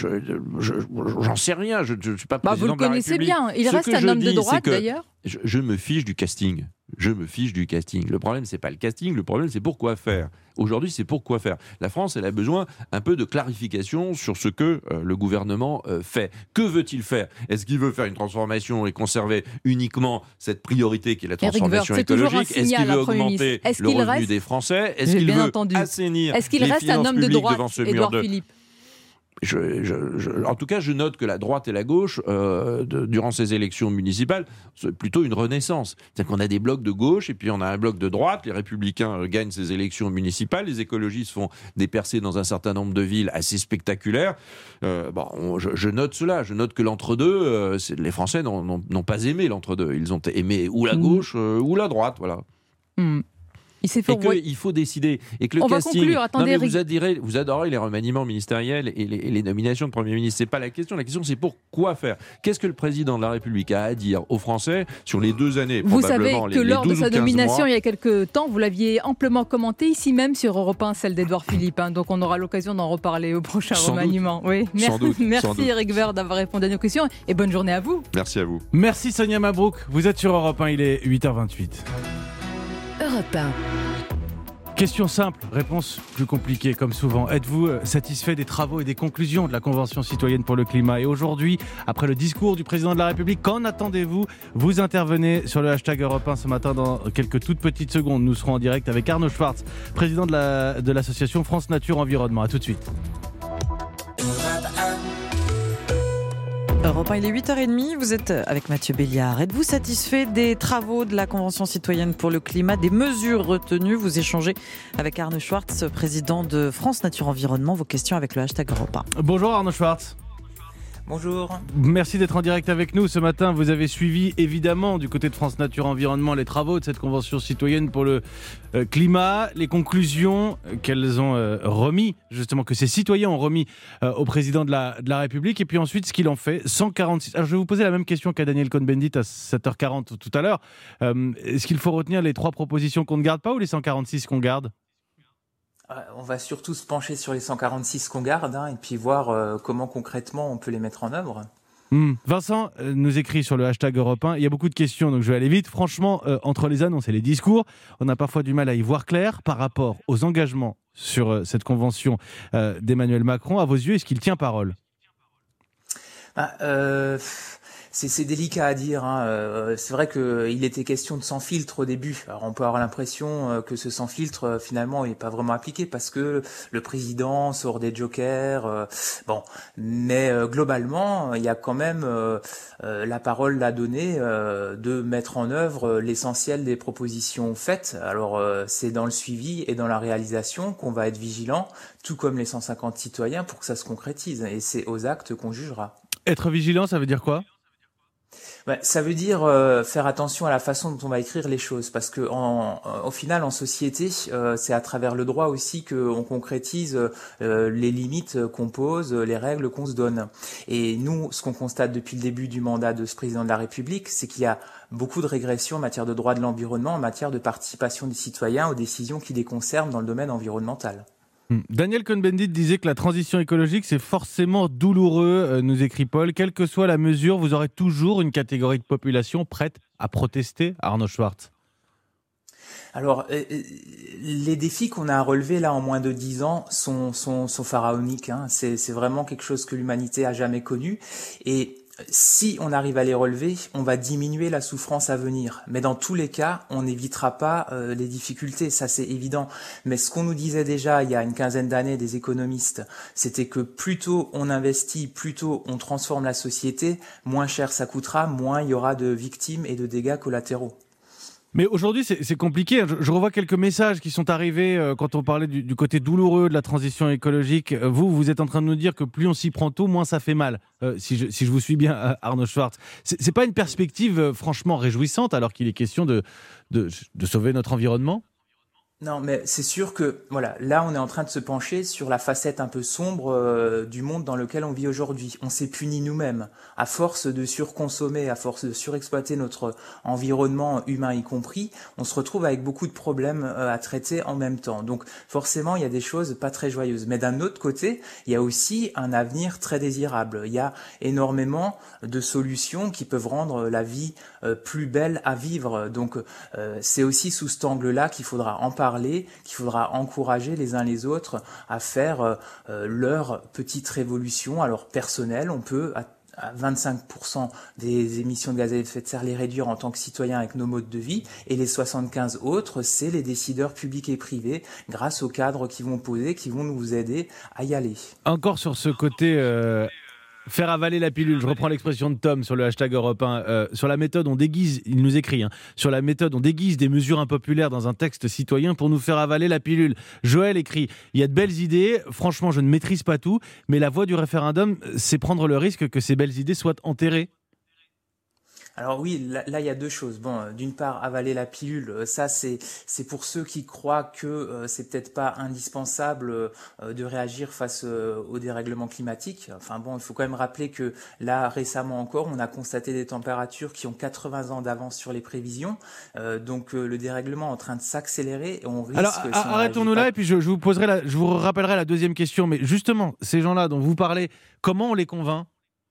J'en sais rien. Je ne suis pas président de la République. Vous le connaissez bien. Il reste un homme de droite, d'ailleurs. Je me fiche du casting. Le problème, c'est pas le casting. Le problème, c'est pourquoi faire. Aujourd'hui, c'est pourquoi faire. La France, elle a besoin un peu de clarification sur ce que le gouvernement fait. Que veut-il faire ? Est-ce qu'il veut faire une transformation et conserver uniquement cette priorité qui est la transformation écologique ? Est-ce qu'il veut augmenter le revenu des Français ? Est-ce qu'il veut assainir les finances publiques devant ce mur de... En tout cas, je note que la droite et la gauche, durant ces élections municipales, c'est plutôt une renaissance. C'est-à-dire qu'on a des blocs de gauche et puis on a un bloc de droite. Les Républicains gagnent ces élections municipales. Les écologistes font des percées dans un certain nombre de villes assez spectaculaires. Je note cela. Je note que l'entre-deux, les Français n'ont pas aimé l'entre-deux. Ils ont aimé ou la gauche ou la droite. Voilà. Il s'est fait il faut décider. Et que le on casting. Va conclure. Attendez, vous adorez les remaniements ministériels et les nominations de Premier ministre. C'est pas la question. La question, c'est pour quoi faire. Qu'est-ce que le président de la République a à dire aux Français sur les 2 années, vous savez probablement que les lors de 12 sa ou 15 nomination, mois, il y a quelques temps, vous l'aviez amplement commenté ici même sur Europe 1, celle d'Édouard Philippe. Donc on aura l'occasion d'en reparler au prochain remaniement. Oui. Merci Éric Woerth d'avoir répondu à nos questions et bonne journée à vous. Merci à vous. Merci Sonia Mabrouk. Vous êtes sur Europe 1, il est 8h28. Europe 1. Question simple, réponse plus compliquée comme souvent. Êtes-vous satisfait des travaux et des conclusions de la Convention citoyenne pour le climat ? Et aujourd'hui, après le discours du président de la République, qu'en attendez-vous ? Vous intervenez sur le hashtag Europe 1 ce matin dans quelques toutes petites secondes. Nous serons en direct avec Arnaud Schwartz, président de l'association France Nature Environnement. A tout de suite. Europe 1, il est 8h30, vous êtes avec Mathieu Béliard. Êtes-vous satisfait des travaux de la Convention citoyenne pour le climat, des mesures retenues ? Vous échangez avec Arnaud Schwartz, président de France Nature Environnement. Vos questions avec le hashtag Europe 1. Bonjour Arnaud Schwartz. Bonjour. Merci d'être en direct avec nous. Ce matin, vous avez suivi évidemment du côté de France Nature Environnement les travaux de cette Convention citoyenne pour le climat, les conclusions qu'elles ont remis, justement que ces citoyens ont remis au président de la République, et puis ensuite ce qu'il en fait. 146. Alors je vais vous poser la même question qu'à Daniel Cohn-Bendit à 7h40 tout à l'heure. Est-ce qu'il faut retenir les 3 propositions qu'on ne garde pas ou les 146 qu'on garde ? On va surtout se pencher sur les 146 qu'on garde et puis voir comment concrètement on peut les mettre en œuvre. Vincent nous écrit sur le hashtag Europe 1, il y a beaucoup de questions donc je vais aller vite. Franchement, entre les annonces et les discours, on a parfois du mal à y voir clair par rapport aux engagements sur cette convention d'Emmanuel Macron. À vos yeux, est-ce qu'il tient parole ? C'est délicat à dire. C'est vrai qu'il était question de sans filtre au début. Alors on peut avoir l'impression que ce sans filtre finalement n'est pas vraiment appliqué parce que le président sort des jokers. Mais globalement, il y a quand même la parole l'a donnée de mettre en œuvre l'essentiel des propositions faites. Alors c'est dans le suivi et dans la réalisation qu'on va être vigilant, tout comme les 150 citoyens, pour que ça se concrétise. Et c'est aux actes qu'on jugera. Être vigilant, ça veut dire quoi ? Ça veut dire faire attention à la façon dont on va écrire les choses, parce que au final, en société, c'est à travers le droit aussi qu'on concrétise les limites qu'on pose, les règles qu'on se donne. Et nous, ce qu'on constate depuis le début du mandat de ce président de la République, c'est qu'il y a beaucoup de régressions en matière de droit de l'environnement, en matière de participation des citoyens aux décisions qui les concernent dans le domaine environnemental. Daniel Cohn-Bendit disait que la transition écologique, c'est forcément douloureux, nous écrit Paul. Quelle que soit la mesure, vous aurez toujours une catégorie de population prête à protester, Arnaud Schwartz. Alors, les défis qu'on a à relever là en moins de 10 ans sont pharaoniques. C'est vraiment quelque chose que l'humanité a jamais connu. Et si on arrive à les relever, on va diminuer la souffrance à venir. Mais dans tous les cas, on n'évitera pas les difficultés, ça c'est évident. Mais ce qu'on nous disait déjà il y a une quinzaine d'années des économistes, c'était que plus tôt on investit, plus tôt on transforme la société, moins cher ça coûtera, moins il y aura de victimes et de dégâts collatéraux. Mais aujourd'hui, c'est compliqué. Je revois quelques messages qui sont arrivés quand on parlait du côté douloureux de la transition écologique. Vous êtes en train de nous dire que plus on s'y prend tôt, moins ça fait mal. Si je vous suis bien, Arnaud Schwartz. C'est pas une perspective franchement réjouissante alors qu'il est question de sauver notre environnement ? Non, mais c'est sûr que voilà, là on est en train de se pencher sur la facette un peu sombre du monde dans lequel on vit aujourd'hui. On s'est puni nous-mêmes à force de surconsommer, à force de surexploiter notre environnement humain y compris. On se retrouve avec beaucoup de problèmes à traiter en même temps. Donc forcément, il y a des choses pas très joyeuses. Mais d'un autre côté, il y a aussi un avenir très désirable. Il y a énormément de solutions qui peuvent rendre la vie plus belle à vivre. Donc c'est aussi sous cet angle-là qu'il faudra en parler, qu'il faudra encourager les uns les autres à faire leur petite révolution. Alors personnelle, on peut à 25% des émissions de gaz à effet de serre, les réduire en tant que citoyens avec nos modes de vie, et les 75 autres, c'est les décideurs publics et privés, grâce aux cadres qui vont poser, qui vont nous aider à y aller. Encore sur ce côté faire avaler la pilule, je reprends l'expression de Tom sur le hashtag Europe 1, sur la méthode on déguise, il nous écrit, sur la méthode on déguise des mesures impopulaires dans un texte citoyen pour nous faire avaler la pilule. Joël écrit, il y a de belles idées, franchement je ne maîtrise pas tout, mais la voie du référendum, c'est prendre le risque que ces belles idées soient enterrées. Alors oui, là il y a deux choses. Bon, d'une part, avaler la pilule, ça c'est pour ceux qui croient que c'est peut-être pas indispensable de réagir face au dérèglement climatique. Enfin bon, il faut quand même rappeler que là récemment encore, on a constaté des températures qui ont 80 ans d'avance sur les prévisions. Donc le dérèglement est en train de s'accélérer et on risque... Alors arrêtons-nous là et puis je vous rappellerai la deuxième question. Mais justement, ces gens-là dont vous parlez, comment on les convainc ?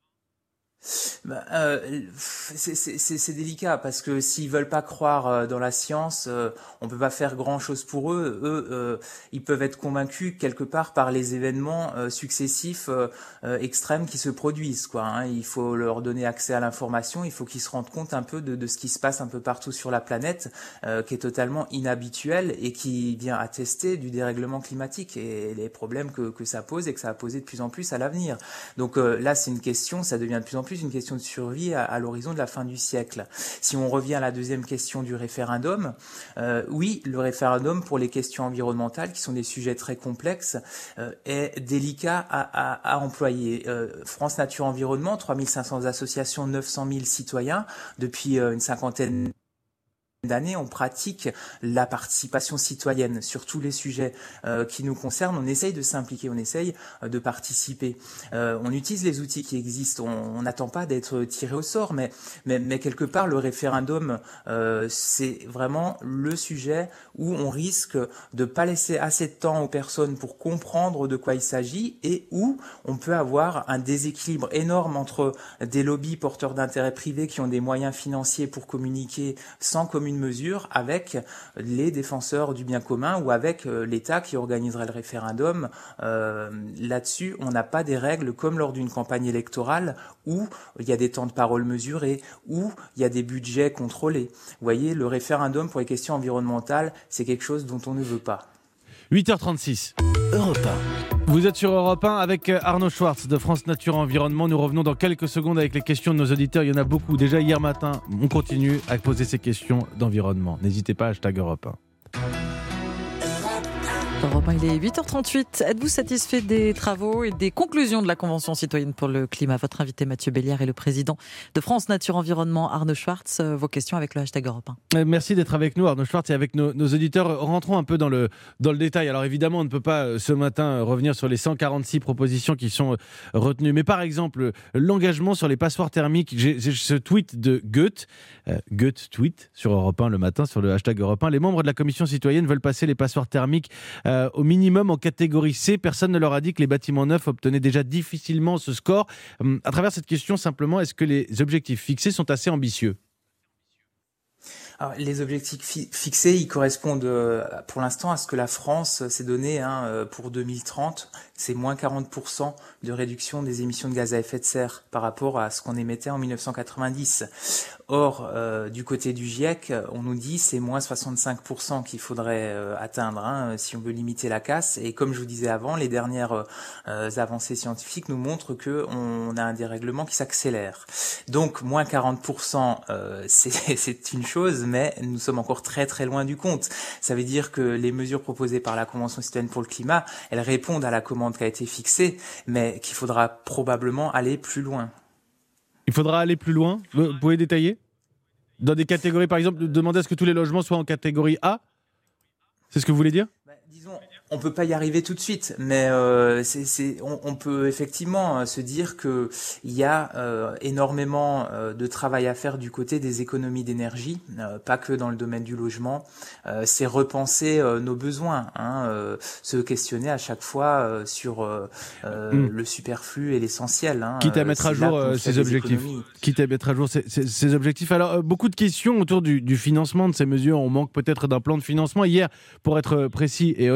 C'est délicat parce que s'ils veulent pas croire dans la science, on peut pas faire grand chose pour eux. Eux, ils peuvent être convaincus quelque part par les événements successifs extrêmes qui se produisent, quoi. Hein. Il faut leur donner accès à l'information. Il faut qu'ils se rendent compte un peu de ce qui se passe un peu partout sur la planète, qui est totalement inhabituel et qui vient attester du dérèglement climatique et les problèmes que ça pose et que ça va poser de plus en plus à l'avenir. Donc là, c'est une question, ça devient de plus en plus une question de survie à l'horizon de la fin du siècle. Si on revient à la deuxième question du référendum, oui, le référendum pour les questions environnementales, qui sont des sujets très complexes, est délicat à employer. France Nature Environnement, 3500 associations, 900 000 citoyens, depuis une cinquantaine d'années, on pratique la participation citoyenne sur tous les sujets qui nous concernent. On essaye de s'impliquer, on essaye de participer. On utilise les outils qui existent. On n'attend pas d'être tiré au sort, mais quelque part, le référendum, c'est vraiment le sujet où on risque de pas laisser assez de temps aux personnes pour comprendre de quoi il s'agit et où on peut avoir un déséquilibre énorme entre des lobbies porteurs d'intérêts privés qui ont des moyens financiers pour communiquer sans commune mesure avec les défenseurs du bien commun ou avec l'État qui organiserait le référendum. Là-dessus, on n'a pas des règles comme lors d'une campagne électorale où il y a des temps de parole mesurés, où il y a des budgets contrôlés. Vous voyez, le référendum pour les questions environnementales, c'est quelque chose dont on ne veut pas. 8h36. Europe 1. Vous êtes sur Europe 1 avec Arnaud Schwartz de France Nature Environnement. Nous revenons dans quelques secondes avec les questions de nos auditeurs. Il y en a beaucoup. Déjà hier matin, on continue à poser ces questions d'environnement. N'hésitez pas, hashtag Europe 1. Europe 1, il est 8h38. Êtes-vous satisfait des travaux et des conclusions de la Convention citoyenne pour le climat ? Votre invité Mathieu Belliard est le président de France Nature Environnement, Arnaud Schwartz. Vos questions avec le hashtag Europe 1. Merci d'être avec nous, Arnaud Schwartz, et avec nos auditeurs. Rentrons un peu dans le détail. Alors évidemment, on ne peut pas ce matin revenir sur les 146 propositions qui sont retenues. Mais par exemple, l'engagement sur les passoires thermiques. J'ai ce tweet de Goethe. Goethe tweet sur Europe 1 le matin, sur le hashtag Europe 1. Les membres de la Commission citoyenne veulent passer les passoires thermiques au minimum en catégorie C. Personne ne leur a dit que les bâtiments neufs obtenaient déjà difficilement ce score. À travers cette question, simplement, est-ce que les objectifs fixés sont assez ambitieux ? Alors, les objectifs fixés, ils correspondent pour l'instant à ce que la France s'est donné pour 2030. C'est moins 40% de réduction des émissions de gaz à effet de serre par rapport à ce qu'on émettait en 1990. Or, du côté du GIEC, on nous dit c'est moins 65% qu'il faudrait atteindre si on veut limiter la casse. Et comme je vous disais avant, les dernières avancées scientifiques nous montrent qu'on a un dérèglement qui s'accélère. Donc, moins 40%, c'est une chose, mais nous sommes encore très très loin du compte. Ça veut dire que les mesures proposées par la Convention citoyenne pour le climat, elles répondent à la commande qui a été fixée, mais qu'il faudra probablement aller plus loin. Il faudra aller plus loin ? Vous pouvez détailler ? Dans des catégories, par exemple, demander à ce que tous les logements soient en catégorie A ? C'est ce que vous voulez dire ? Disons, on peut pas y arriver tout de suite, mais on peut effectivement se dire que il y a énormément de travail à faire du côté des économies d'énergie, pas que dans le domaine du logement. C'est repenser nos besoins, se questionner à chaque fois sur le superflu et l'essentiel. Quitte à mettre à jour ces objectifs. Quitte à mettre à jour ces objectifs. Alors, beaucoup de questions autour du financement de ces mesures. On manque peut-être d'un plan de financement. Hier, pour être précis et honnête,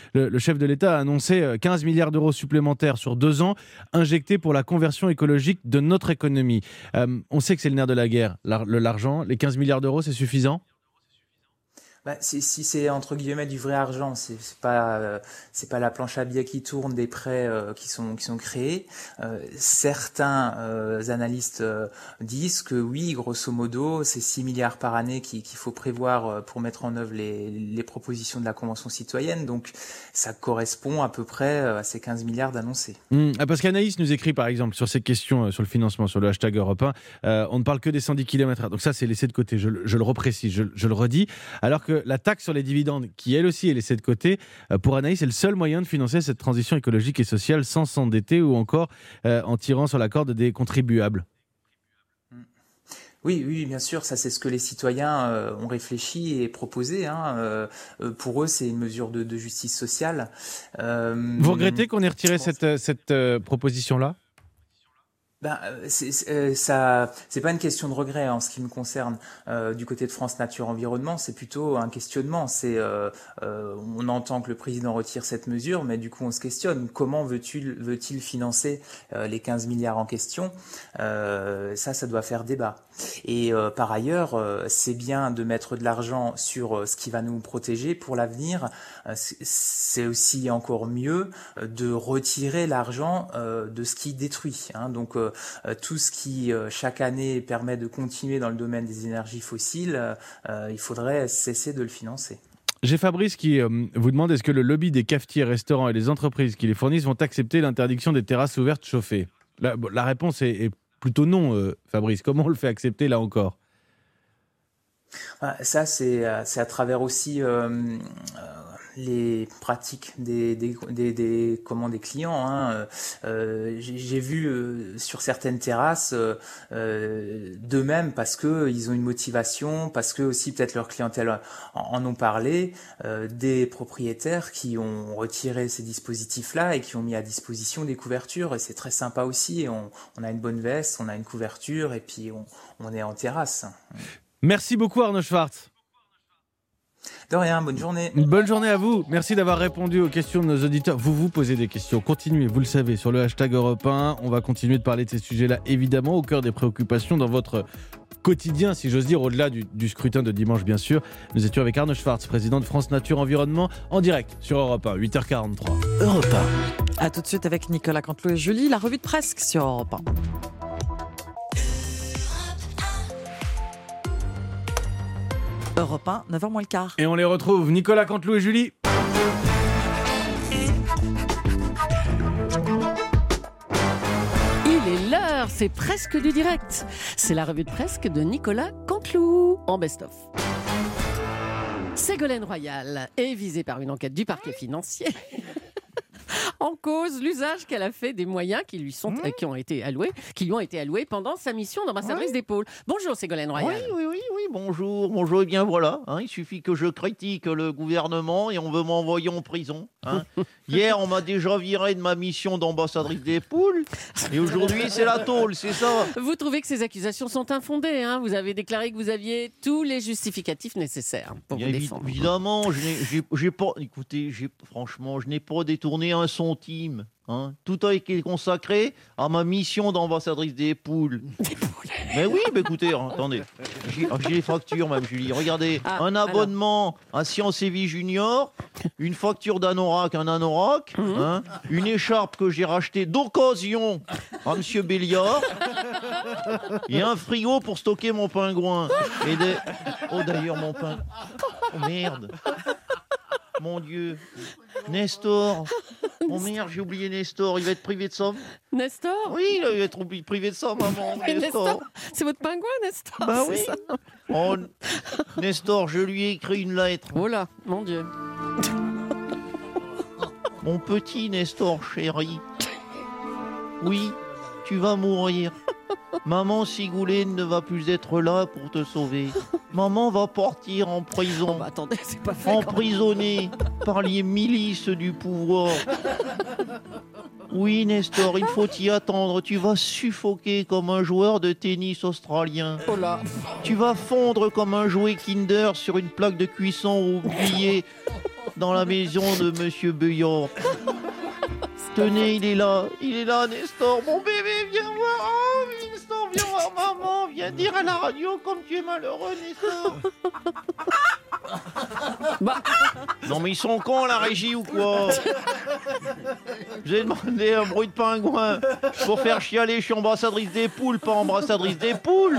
le chef de l'État a annoncé 15 milliards d'euros supplémentaires sur 2 ans, injectés pour la conversion écologique de notre économie. On sait que c'est le nerf de la guerre, l'argent. Les 15 milliards d'euros, c'est suffisant ? Si c'est entre guillemets du vrai argent, c'est pas la planche à billets qui tourne, des prêts qui sont créés. Certains analystes disent que oui, grosso modo, c'est 6 milliards par année qu'il faut prévoir pour mettre en œuvre les propositions de la Convention citoyenne. Donc ça correspond à peu près à ces 15 milliards d'annoncés. Parce qu'Anaïs nous écrit par exemple sur ces questions sur le financement, sur le hashtag Europe 1, on ne parle que des 110 km/h. Donc ça, c'est laissé de côté, je le reprécise, je le redis. Alors que la taxe sur les dividendes, qui elle aussi est laissée de côté, pour Anaïs, c'est le seul moyen de financer cette transition écologique et sociale sans s'endetter ou encore en tirant sur la corde des contribuables. Oui, bien sûr, ça c'est ce que les citoyens ont réfléchi et proposé. Pour eux, c'est une mesure de justice sociale. Vous regrettez qu'on ait retiré cette proposition-là ? C'est pas une question de regret en ce qui me concerne. Du côté de France Nature Environnement, c'est plutôt un questionnement. On entend que le président retire cette mesure, mais du coup on se questionne. Comment veut-il financer les 15 milliards en question ? Ça doit faire débat. Et par ailleurs, c'est bien de mettre de l'argent sur ce qui va nous protéger pour l'avenir. C'est aussi encore mieux de retirer l'argent de ce qui détruit. Donc tout ce qui chaque année permet de continuer dans le domaine des énergies fossiles, il faudrait cesser de le financer. J'ai Fabrice qui vous demande est-ce que le lobby des cafetiers, restaurants et les entreprises qui les fournissent vont accepter l'interdiction des terrasses ouvertes chauffées ? La réponse est plutôt non, Fabrice. Comment on le fait accepter là encore ? Ça, c'est à travers aussi les pratiques des clients. J'ai vu sur certaines terrasses d'eux-mêmes, parce que ils ont une motivation, parce que aussi peut-être leur clientèle en ont parlé, des propriétaires qui ont retiré ces dispositifs-là et qui ont mis à disposition des couvertures. Et c'est très sympa aussi. Et on a une bonne veste, on a une couverture et puis on est en terrasse. Merci beaucoup Arnaud Schwartz. De rien, bonne journée. Bonne journée à vous. Merci d'avoir répondu aux questions de nos auditeurs. Vous posez des questions. Continuez, vous le savez, sur le hashtag Europe 1. On va continuer de parler de ces sujets-là, évidemment, au cœur des préoccupations dans votre quotidien, si j'ose dire, au-delà du scrutin de dimanche, bien sûr. Nous étions avec Arnaud Schwartz, président de France Nature Environnement, en direct sur Europe 1, 8h43. Europe 1. A tout de suite avec Nicolas Canteloup et Julie, la revue de presse sur Europe 1. Europe 1, 9h moins le quart. Et on les retrouve, Nicolas Canteloup et Julie. Il est l'heure, c'est presque du direct. C'est la revue de presse de Nicolas Canteloup en best-of. Ségolène Royal est visée par une enquête du parquet financier. En cause, l'usage qu'elle a fait des moyens qui lui ont été alloués pendant sa mission d'ambassadrice des pôles. Bonjour Ségolène Royal. Oui, bonjour. Et bien voilà, il suffit que je critique le gouvernement et on veut m'envoyer en prison. Hier, on m'a déjà viré de ma mission d'ambassadrice des poules et aujourd'hui, c'est la tôle, c'est ça. Vous trouvez que ces accusations sont infondées, Vous avez déclaré que vous aviez tous les justificatifs nécessaires pour vous défendre. Évidemment, franchement, je n'ai pas détourné un centime. Tout a été consacré à ma mission d'ambassadrice des poules. Mais oui, écoutez, attendez, j'ai les factures même, Julie. Regardez, un abonnement à Sciences et Vie Junior, une facture d'anorak, une écharpe que j'ai rachetée d'occasion à Monsieur Béliard, et un frigo pour stocker mon pingouin. Oh d'ailleurs, mon pingouin. Oh merde. Mon Dieu. Nestor. Oh merde, j'ai oublié Nestor. Il va être privé de ça. Nestor ? Oui, il va être privé de ça, maman. Nestor. C'est votre pingouin, Nestor ? Bah oui. Ça. Oh, Nestor, je lui ai écrit une lettre. Oh là, mon Dieu. Mon petit Nestor chéri. Oui, tu vas mourir. Maman Sigouline ne va plus être là pour te sauver. Maman va partir en prison. Attendez, c'est pas fait. Emprisonnée par les milices du pouvoir. Oui, Nestor, il faut t'y attendre. Tu vas suffoquer comme un joueur de tennis australien. Oh là. Tu vas fondre comme un jouet Kinder sur une plaque de cuisson oubliée. dans la maison de Monsieur Beuillon. Tenez, il est là, Nestor. Mon bébé, viens voir. Oh, Nestor, viens voir maman. Viens dire à la radio comme tu es malheureux, Nestor. Non, mais ils sont cons, la régie, ou quoi? J'ai demandé un bruit de pingouin pour faire chialer. Je suis ambassadrice des poules, pas ambassadrice des poules.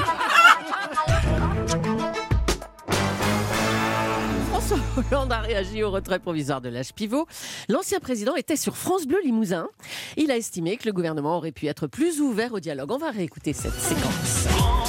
François Hollande a réagi au retrait provisoire de l'âge pivot. L'ancien président était sur France Bleu Limousin. Il a estimé que le gouvernement aurait pu être plus ouvert au dialogue. On va réécouter cette séquence.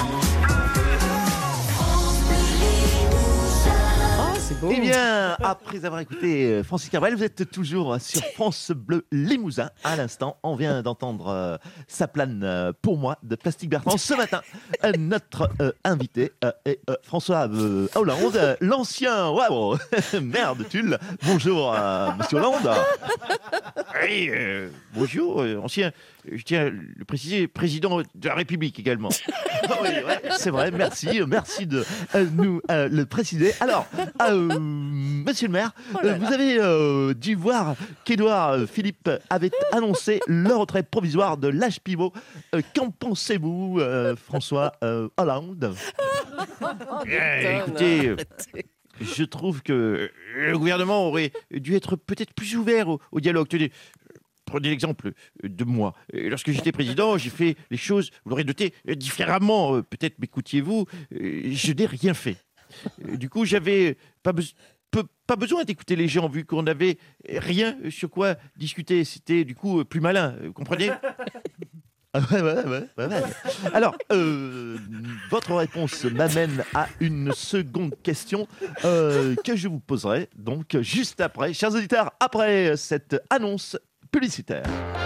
Eh bien, après avoir écouté Francis Cabrel, vous êtes toujours sur France Bleu Limousin. À l'instant, on vient d'entendre Ça plane pour moi de Plastique Bertrand. Ce matin, notre invité est François Hollande, l'ancien... Waouh, merde, Tulle. Bonjour, monsieur Hollande. Oui, bonjour, ancien... Je tiens à le préciser, président de la République également. Oui, ouais, c'est vrai, merci de nous le préciser. Alors, monsieur le maire, vous avez dû voir qu'Édouard Philippe avait annoncé le retrait provisoire de l'âge pivot. Qu'en pensez-vous, François Hollande? Écoutez, je trouve que le gouvernement aurait dû être peut-être plus ouvert au dialogue. Prenez l'exemple de moi. Lorsque j'étais président, j'ai fait les choses, vous l'aurez noté, différemment. Peut-être m'écoutiez-vous, je n'ai rien fait. Du coup, j'avais pas besoin d'écouter les gens, vu qu'on n'avait rien sur quoi discuter. C'était du coup plus malin, vous comprenez? Ouais. Alors, votre réponse m'amène à une seconde question que je vous poserai, donc juste après. Chers auditeurs, après cette annonce publicitaire.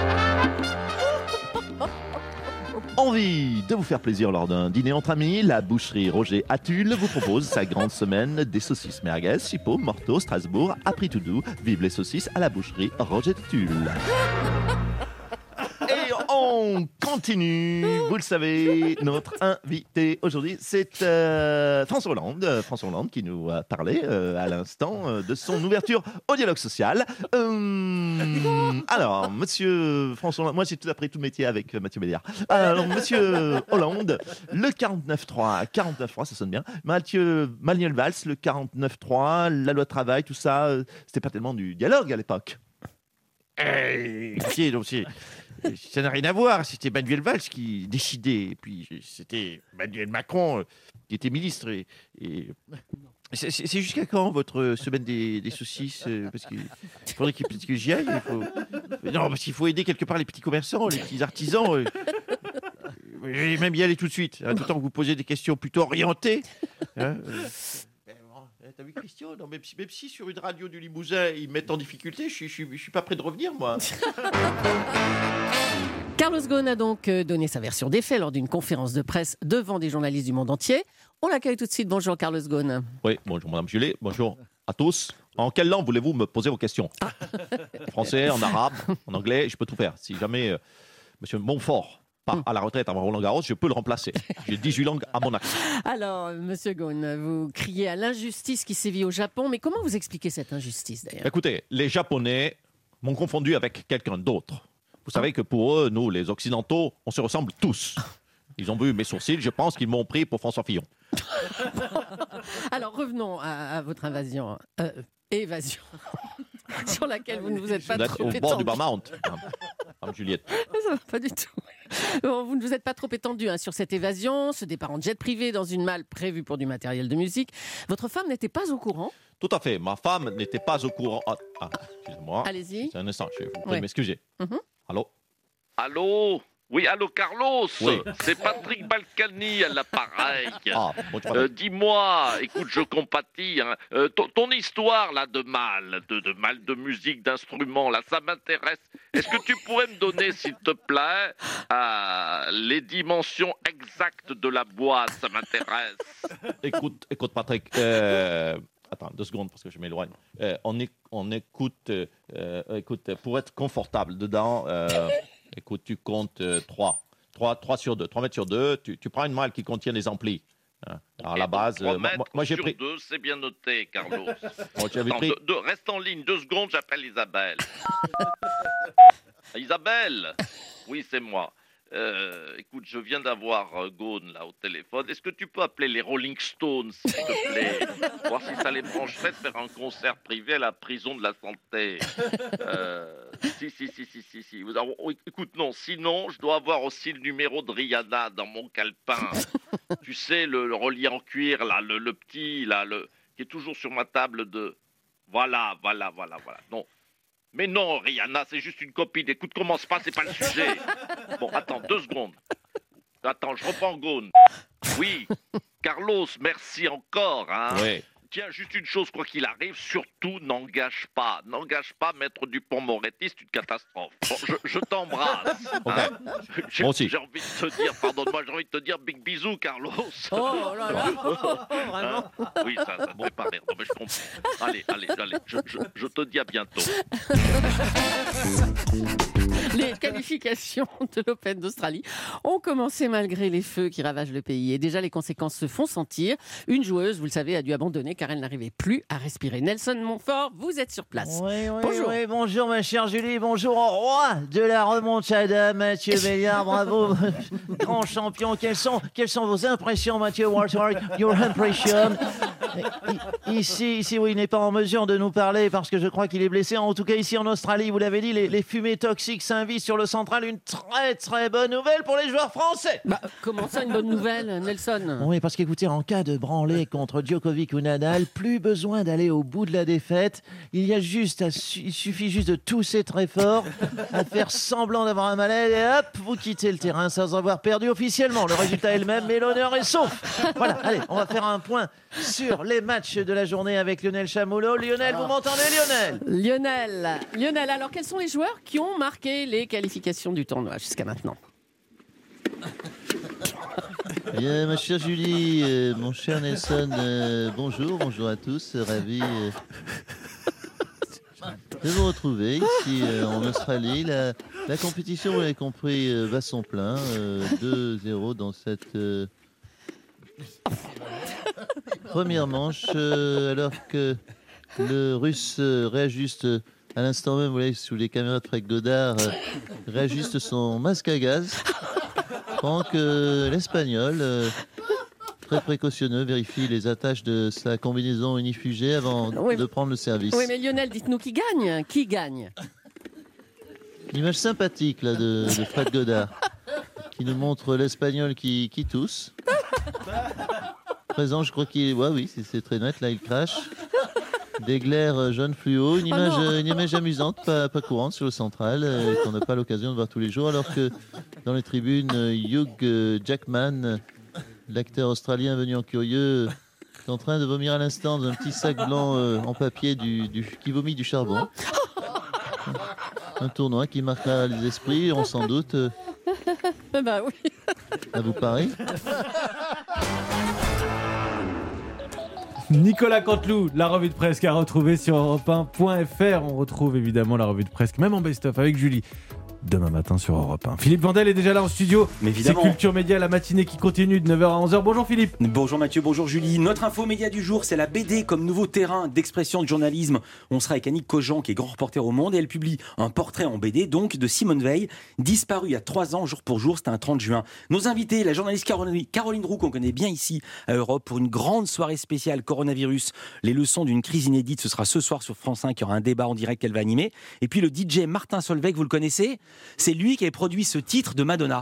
Envie de vous faire plaisir lors d'un dîner entre amis, la boucherie Roger à Tulle vous propose sa grande semaine des saucisses merguez, Chipot, Morteau, Strasbourg, à prix tout doux. Vive les saucisses à la boucherie Roger de Tulle. Et on continue, vous le savez, notre invité aujourd'hui, c'est François Hollande. François Hollande qui nous a parlé à l'instant de son ouverture au dialogue social. Alors, monsieur François Hollande, moi j'ai tout appris, tout métier avec Mathieu Béliard. Alors, monsieur Hollande, le 49.3, ça sonne bien. Manuel Valls, le 49.3, la loi travail, tout ça, c'était pas tellement du dialogue à l'époque. Ça n'a rien à voir, c'était Manuel Valls qui décidait, et puis c'était Emmanuel Macron qui était ministre. Et c'est jusqu'à quand votre semaine des saucisses? Parce qu'il faudrait que j'y aille. Non, parce qu'il faut aider quelque part les petits commerçants, les petits artisans. Je vais même y aller tout de suite, tout le temps que vous posez des questions plutôt orientées. T'as vu Christian? Non, même si sur une radio du Limousin ils mettent en difficulté, je suis pas prêt de revenir, moi. Carlos Ghosn a donc donné sa version des faits lors d'une conférence de presse devant des journalistes du monde entier. On l'accueille tout de suite. Bonjour Carlos Ghosn. Oui, bonjour Madame Julet, bonjour à tous. En quelle langue voulez-vous me poser vos questions? En français, en arabe, en anglais, je peux tout faire. Si jamais Monsieur Montfort part à la retraite avant Roland-Garros, je peux le remplacer. J'ai 18 langues à mon acte. Alors, Monsieur Ghosn, vous criez à l'injustice qui sévit au Japon, mais comment vous expliquez cette injustice d'ailleurs? Écoutez, les Japonais m'ont confondu avec quelqu'un d'autre. Vous savez que pour eux, nous, les Occidentaux, on se ressemble tous. Ils ont vu mes sourcils, je pense qu'ils m'ont pris pour François Fillon. Alors, revenons à votre évasion, sur laquelle vous ne vous êtes pas trop étendu. Au bord du Bar-Mount, Madame Juliette. Ça va pas du tout. Bon, vous ne vous êtes pas trop étendu sur cette évasion, ce départ en jet privé dans une malle prévue pour du matériel de musique. Votre femme n'était pas au courant? Tout à fait, ma femme n'était pas au courant. Excusez-moi. Allez-y. C'est un instant, je vous prie m'excuser. Allô? Allô? Oui, allô Carlos, oui. C'est Patrick Balkany à l'appareil. Dis-moi, écoute, je compatis. Hein. Ton histoire là de mal de musique, d'instruments, là, ça m'intéresse. Est-ce que tu pourrais me donner, s'il te plaît, les dimensions exactes de la boîte? Ça m'intéresse. Écoute Patrick. Attends, 2 secondes parce que je m'éloigne. On écoute, écoute, pour être confortable dedans. Écoute, tu comptes 3 sur 2, 3 mètres sur 2, tu prends une malle qui contient les amplis. Hein. Alors, à la base, 3 mètres moi j'ai sur pris. 2, c'est bien noté, Carlos. Moi, j'avais Attends, pris. reste en ligne 2 secondes, j'appelle Isabelle. Isabelle. Oui, c'est moi. Écoute, je viens d'avoir Gaune là au téléphone. Est-ce que tu peux appeler les Rolling Stones, s'il te plaît, voir si ça les brancherait de faire un concert privé à la prison de la santé. Si. Alors, écoute, non, sinon, je dois avoir aussi le numéro de Rihanna dans mon calepin. Tu sais, le relié en cuir, là, le petit, là, qui est toujours sur ma table de... Voilà. Non. Mais non, Rihanna, c'est juste une copine. Écoute, commence pas, c'est pas le sujet. Bon, attends, 2 secondes. Attends, je reprends Gaune. Oui, Carlos, merci encore. Hein. Oui. Tiens, juste une chose, quoi qu'il arrive, surtout n'engage pas. N'engage pas Maître Dupond-Moretti, c'est une catastrophe. Bon, je t'embrasse. Hein. J'ai envie de te dire, pardonne-moi, j'ai envie de te dire big bisous, Carlos. Oh là là, vraiment. Hein. Oui, ça te fait pas rire. Non, mais je comprends. Allez, je te dis à bientôt. Les qualifications de l'Open d'Australie ont commencé malgré les feux qui ravagent le pays. Et déjà, les conséquences se font sentir. Une joueuse, vous le savez, a dû abandonner car elle n'arrivait plus à respirer. Nelson Montfort, vous êtes sur place. Bonjour. Oui, bonjour ma chère Julie, bonjour au roi de la remontada, Mathieu Béliard, bravo, grand champion. Quelles sont vos impressions, Mathieu Walter? Your impression? Ici, oui, il n'est pas en mesure de nous parler parce que je crois qu'il est blessé. En tout cas, ici en Australie, vous l'avez dit, les fumées toxiques s'invissent sur le central. Une très très bonne nouvelle pour les joueurs français. Comment ça, une bonne nouvelle, Nelson? Oui, parce qu'écoutez, en cas de branlée contre Djokovic ou Nadal, plus besoin d'aller au bout de la défaite. Il suffit juste de tousser très fort, à faire semblant d'avoir un malaise et hop, vous quittez le terrain sans avoir perdu officiellement. Le résultat est le même, mais l'honneur est sauf. Voilà, allez, on va faire un point sur les matchs de la journée avec Lionel Chamoulot. Lionel, vous m'entendez, Lionel? Lionel, alors quels sont les joueurs qui ont marqué les qualifications du tournoi jusqu'à maintenant? Bien, ma chère Julie, mon cher Nelson, bonjour à tous, ravi de vous retrouver ici en Australie. La compétition, vous l'avez compris, bat son plein, 2-0 dans cette première manche, alors que le Russe réajuste à l'instant même, vous voyez, sous les caméras de Fred Godard, réajuste son masque à gaz. Pendant que l'Espagnol, très précautionneux, vérifie les attaches de sa combinaison unifugée avant de prendre le service. Oui, mais Lionel, dites-nous qui gagne? Qui gagne? Une image sympathique là, de Fred Godard, qui nous montre l'Espagnol qui tousse. Présent, je crois qu'il... Ouais, oui, c'est très net, là, il crache. Des glaires jaune fluo, une image amusante, pas courante sur le central, qu'on n'a pas l'occasion de voir tous les jours, alors que dans les tribunes, Hugh Jackman, l'acteur australien venu en curieux, est en train de vomir à l'instant dans un petit sac blanc en papier qui vomit du charbon. Un tournoi qui marquera les esprits, on s'en doute. Bah oui. Ça vous paraît? Nicolas Canteloup, la revue de presse à retrouver sur europe1.fr. On retrouve évidemment la revue de presse, même en best-of avec Julie, demain matin sur Europe 1. Philippe Vandel est déjà là en studio. Mais évidemment. C'est Culture Média, la matinée qui continue de 9h à 11h. Bonjour Philippe. Bonjour Mathieu, bonjour Julie. Notre info média du jour, c'est la BD comme nouveau terrain d'expression de journalisme. On sera avec Annick Cogent, qui est grand reporter au Monde, et elle publie un portrait en BD, donc de Simone Veil, disparue il y a 3 ans, jour pour jour, c'était un 30 juin. Nos invités, la journaliste Caroline Roux, qu'on connaît bien ici à Europe, pour une grande soirée spéciale coronavirus. Les leçons d'une crise inédite, ce sera ce soir sur France 5, il y aura un débat en direct qu'elle va animer. Et puis le DJ Martin Solveig, vous le connaissez? C'est lui qui a produit ce titre de Madonna.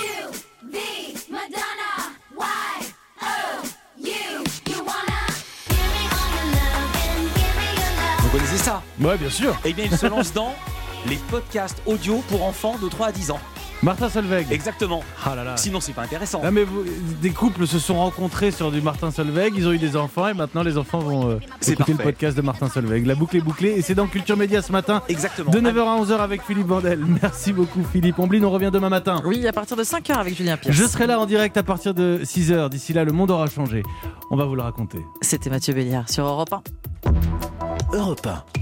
Vous connaissez ça? Ouais, bien sûr. Eh bien, il se lance dans les podcasts audio pour enfants de 3 à 10 ans. Martin Solveig. Exactement. Ah là là. Sinon, c'est pas intéressant. Ah mais des couples se sont rencontrés sur du Martin Solveig, ils ont eu des enfants et maintenant les enfants vont écouter le podcast de Martin Solveig. La boucle est bouclée et c'est dans Culture Média ce matin. Exactement. De 9h à 11h avec Philippe Vandel. Merci beaucoup Philippe. Ombline, on revient demain matin. Oui, à partir de 5h avec Julien Pierce. Je serai là en direct à partir de 6h. D'ici là, le monde aura changé. On va vous le raconter. C'était Mathieu Béliard sur Europe 1. Europe 1.